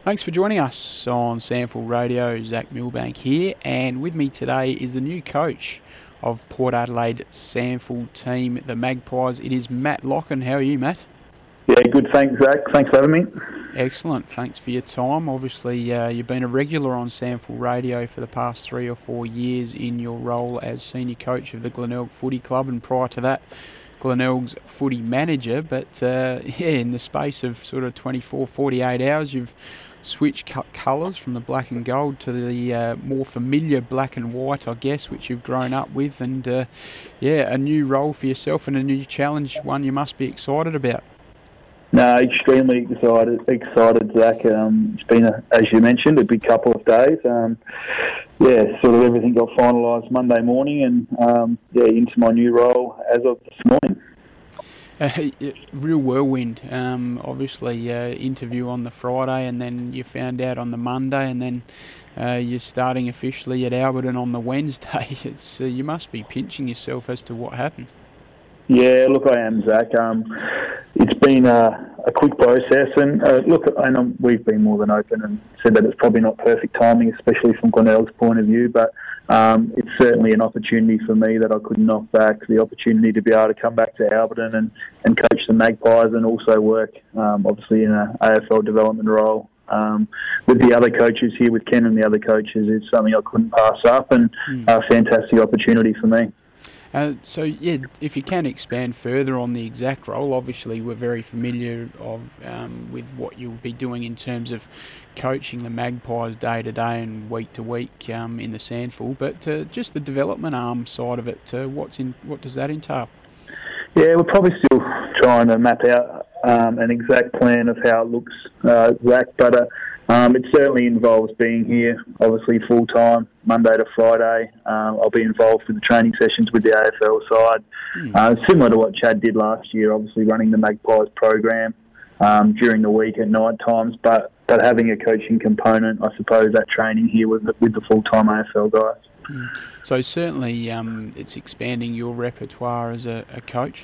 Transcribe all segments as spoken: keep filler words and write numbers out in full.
Thanks for joining us on Sandful Radio. Zach Milbank here, and with me today is the new coach of Port Adelaide Sandful team, the Magpies. It is Matt Locken. How are you, Matt? Yeah, good. Thanks, Zach. Thanks for having me. Excellent. Thanks for your time. Obviously, uh, you've been a regular on Sandful Radio for the past three or four years in your role as senior coach of the Glenelg Footy Club, and prior to that, Glenelg's footy manager. But uh, yeah, in the space of sort of twenty-four, forty-eight hours, you've switch colours from the black and gold to the uh, more familiar black and white, I guess, which you've grown up with, and uh, yeah, a new role for yourself and a new challenge, one you must be excited about. No, extremely excited, excited, Zach. Um, it's been, a, as you mentioned, a big couple of days. Um, yeah, sort of everything got finalised Monday morning, and um, yeah, into my new role as of this morning. Uh, real whirlwind. Um, obviously, uh, interview on the Friday, and then you found out on the Monday, and then uh, you're starting officially at Alberton on the Wednesday. It's uh, you must be pinching yourself as to what happened. Yeah, look, I am, Zach. Um, it's been a, a quick process, and uh, look, I know we've been more than open and said that it's probably not perfect timing, especially from Glenelg's point of view, but um, it's certainly an opportunity for me that I couldn't knock back, the opportunity to be able to come back to Alberton and, and coach the Magpies and also work, um, obviously, in an A F L development role. Um, with the other coaches here, with Ken and the other coaches, it's something I couldn't pass up, and mm. a fantastic opportunity for me. Uh, so, yeah, if you can expand further on the exact role, obviously we're very familiar of um, with what you'll be doing in terms of coaching the Magpies day to day and week to week um, in the Sandful, but uh, just the development arm side of it, uh, what's in, what does that entail? Yeah, we're probably still trying to map out um, an exact plan of how it looks, uh, Zach, but uh, um, it certainly involves being here, obviously full-time, Monday to Friday. Um, I'll be involved with the training sessions with the A F L side, mm. uh, similar to what Chad did last year, obviously running the Magpies program um, during the week at night times, but, but having a coaching component, I suppose, that training here with the, with the full-time A F L guys. Mm. So certainly um, it's expanding your repertoire as a, a coach.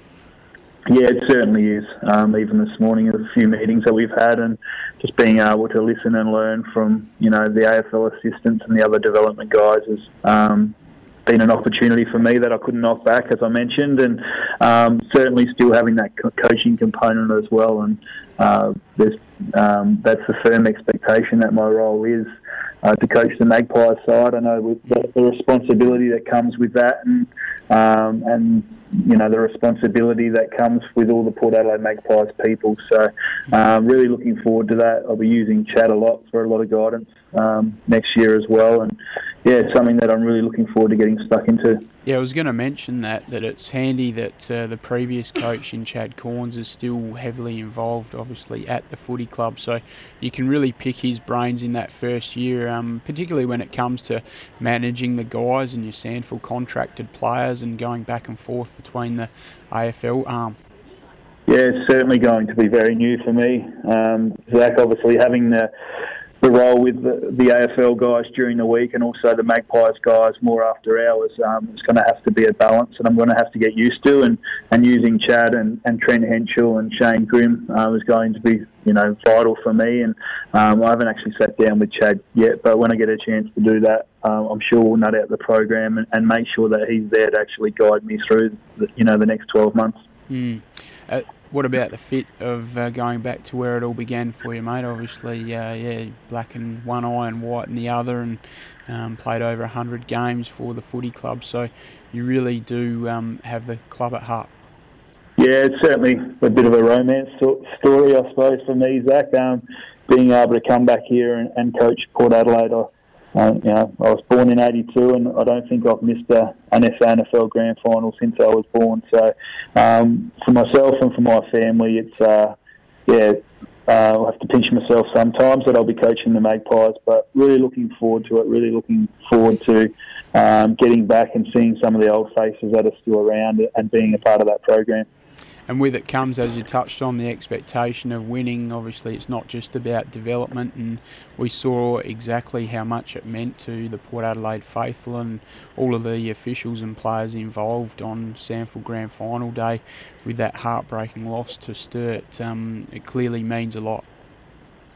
Yeah, it certainly is. Um, even this morning, a few meetings that we've had, and just being able to listen and learn from, you know, the A F L assistants and the other development guys has um, been an opportunity for me that I couldn't knock back, as I mentioned, and um, certainly still having that co- coaching component as well. And uh, there's um, that's a firm expectation that my role is uh, to coach the Magpies side. I know with the, the responsibility that comes with that, and um, and you know, the responsibility that comes with all the Port Adelaide Magpies people. So um, really looking forward to that. I'll be using Chad a lot for a lot of guidance um, next year as well. And yeah, it's something that I'm really looking forward to getting stuck into. Yeah, I was going to mention that, that it's handy that uh, the previous coach in Chad Corns is still heavily involved, obviously, at the footy club. So you can really pick his brains in that first year, um, particularly when it comes to managing the guys and your Sandful contracted players and going back and forth between the A F L arm. Yeah, it's certainly going to be very new for me. Um, Zach, obviously, having the the role with the, the A F L guys during the week and also the Magpies guys more after hours, um, it's going to have to be a balance, and I'm going to have to get used to. And, and using Chad and, and Trent Henschel and Shane Grimm uh, is going to be, you know, vital for me. And um, I haven't actually sat down with Chad yet, but when I get a chance to do that, um, I'm sure we'll nut out the program and, and make sure that he's there to actually guide me through, the, you know, the next twelve months. Mm. Uh, what about the fit of uh, going back to where it all began for you, mate? Obviously, uh, yeah, black in one eye and white in the other, and um, played over one hundred games for the footy club, so you really do um, have the club at heart. Yeah, it's certainly a bit of a romance story, I suppose, for me, Zach. Um, being able to come back here and, and coach Port Adelaide, I, Uh, you know, I was born in eighty-two, and I don't think I've missed a, an N F L grand final since I was born. So, um, for myself and for my family, it's uh, yeah, uh, I have to pinch myself sometimes that I'll be coaching the Magpies, but really looking forward to it. Really looking forward to um, getting back and seeing some of the old faces that are still around and being a part of that program. And with it comes, as you touched on, the expectation of winning. Obviously, it's not just about development, and we saw exactly how much it meant to the Port Adelaide faithful and all of the officials and players involved on Sandful Grand Final Day with that heartbreaking loss to Sturt. Um, it clearly means a lot.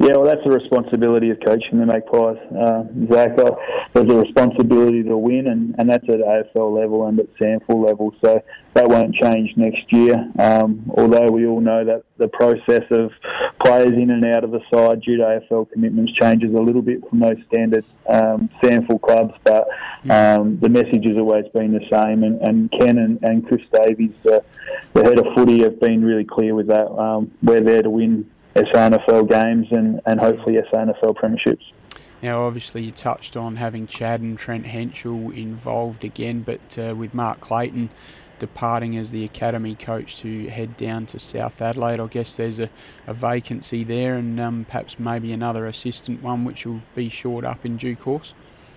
Yeah, well, that's the responsibility of coaching the Magpies, uh, Zach. Uh, there's a responsibility to win, and, and that's at A F L level and at SANFL level, so that won't change next year. Um, although we all know that the process of players in and out of the side due to A F L commitments changes a little bit from those standard um, SANFL clubs, but um, the message has always been the same, and, and Ken and, and Chris Davies, the, the head of footy, have been really clear with that. Um, we're there to win S A N F L games and, and hopefully S A N F L premierships. Now, obviously, you touched on having Chad and Trent Henschel involved again, but uh, with Mark Clayton departing as the academy coach to head down to South Adelaide, I guess there's a, a vacancy there, and um, perhaps maybe another assistant one which will be shored up in due course.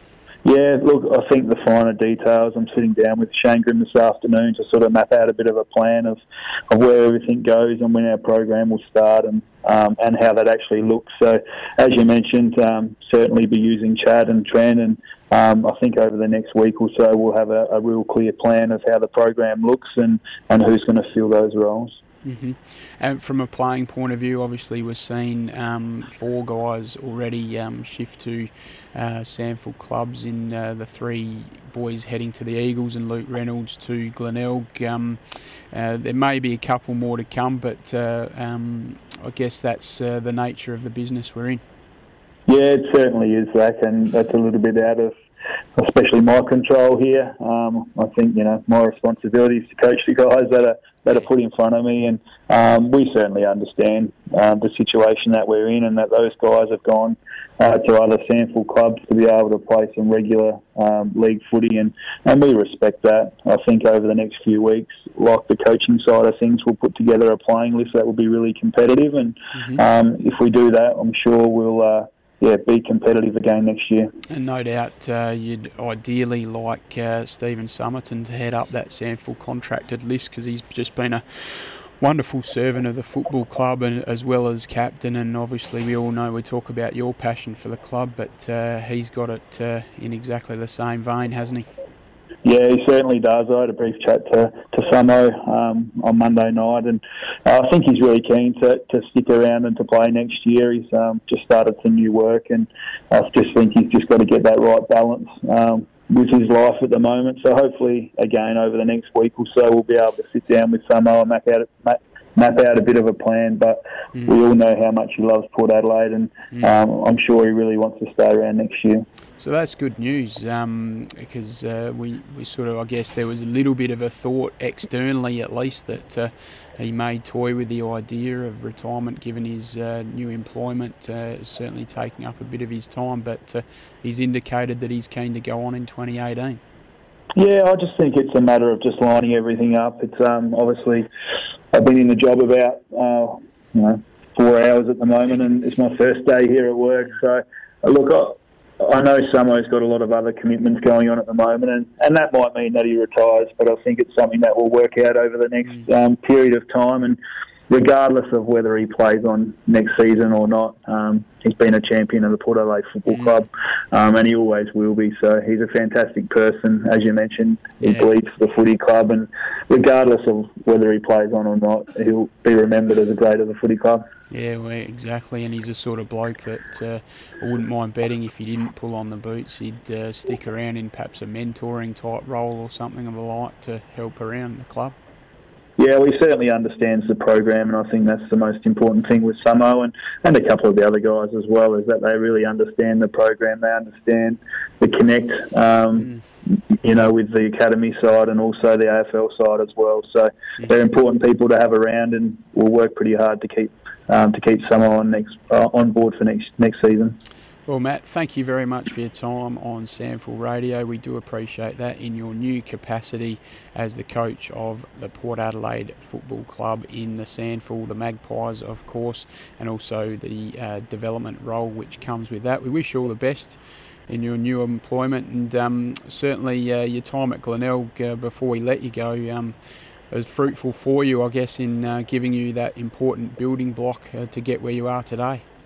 Yeah, look, I think the finer details, I'm sitting down with Shane Grimm this afternoon to sort of map out a bit of a plan of, of where everything goes and when our program will start and um, and how that actually looks. So, as you mentioned, um, certainly be using Chad and Trent, and um, I think over the next week or so we'll have a, a real clear plan of how the program looks and, and who's going to fill those roles. Mm-hmm. And from a playing point of view, obviously we're seeing um, four guys already um, shift to uh, SANFL clubs in uh, the three boys heading to the Eagles and Luke Reynolds to Glenelg. Um, uh, there may be a couple more to come, but uh, um, I guess that's uh, the nature of the business we're in. Yeah, it certainly is, Zach, and that's a little bit out of especially my control here. Um, I think, you know, my responsibility is to coach the guys that are that are put in front of me, and um, we certainly understand um, the situation that we're in, and that those guys have gone uh, to other SANFL clubs to be able to play some regular um, league footy, and, and we respect that. I think over the next few weeks, like the coaching side of things, we'll put together a playing list that will be really competitive, and mm-hmm. um, if we do that, I'm sure we'll uh, yeah, be competitive again next year. And no doubt uh, you'd ideally like uh, Stephen Summerton to head up that SANFL contracted list, because he's just been a wonderful servant of the football club and as well as captain, and obviously we all know we talk about your passion for the club, but uh, he's got it uh, in exactly the same vein, hasn't he? Yeah, he certainly does. I had a brief chat to, to Samo um, on Monday night, and uh, I think he's really keen to, to stick around and to play next year. He's um, just started some new work, and I just think he's just got to get that right balance um, with his life at the moment. So hopefully, again, over the next week or so, we'll be able to sit down with Samo and map out, map, map out a bit of a plan. But mm. we all know how much he loves Port Adelaide, and mm. um, I'm sure he really wants to stay around next year. So that's good news, um, because uh, we, we sort of, I guess there was a little bit of a thought externally at least that uh, he may toy with the idea of retirement given his uh, new employment, uh, certainly taking up a bit of his time, but uh, he's indicated that he's keen to go on in twenty eighteen. Yeah, I just think it's a matter of just lining everything up. It's um, obviously, I've been in the job about, uh, you know, four hours at the moment, and it's my first day here at work, so uh, look, I, I know Samo's got a lot of other commitments going on at the moment, and, and that might mean that he retires, but I think it's something that will work out over the next um, period of time, and regardless of whether he plays on next season or not, um, he's been a champion of the Port Adelaide Football Club, um, and he always will be, so he's a fantastic person, as you mentioned. He yeah. bleeds for the footy club, and regardless of whether he plays on or not, he'll be remembered as a great of the footy club. Yeah, well, exactly, and he's a sort of bloke that uh, I wouldn't mind betting if he didn't pull on the boots, he'd uh, stick around in perhaps a mentoring type role or something of the like to help around the club. Yeah, well, he certainly understands the program, and I think that's the most important thing with Samo and, and a couple of the other guys as well, is that they really understand the program, they understand the connect, um, mm. you know, with the academy side and also the A F L side as well. So yeah. they're important people to have around, and we'll work pretty hard to keep um, to keep Samo on next uh, on board for next next season. Well, Matt, thank you very much for your time on SANFL Radio. We do appreciate that in your new capacity as the coach of the Port Adelaide Football Club in the SANFL, the Magpies, of course, and also the uh, development role which comes with that. We wish you all the best in your new employment, and um, certainly uh, your time at Glenelg uh, before we let you go um, was fruitful for you, I guess, in uh, giving you that important building block uh, to get where you are today.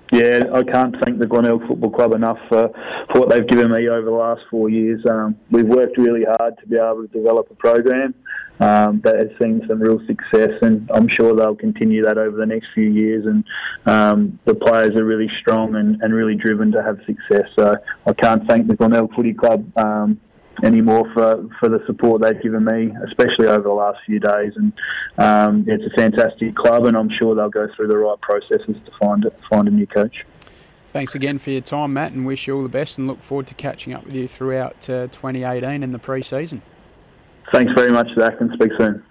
Yeah, I can't thank the Glenelg Football Club enough for, for what they've given me over the last four years. Um, we've worked really hard to be able to develop a program um, that has seen some real success, and I'm sure they'll continue that over the next few years. And um, the players are really strong and, and really driven to have success. So I can't thank the Glenelg Footy Club um, anymore for, for the support they've given me, especially over the last few days. And um, it's a fantastic club, and I'm sure they'll go through the right processes to find it, find a new coach. Thanks again for your time, Matt, and wish you all the best, and look forward to catching up with you throughout uh, twenty eighteen and the pre-season. Thanks very much, Zach, and speak soon.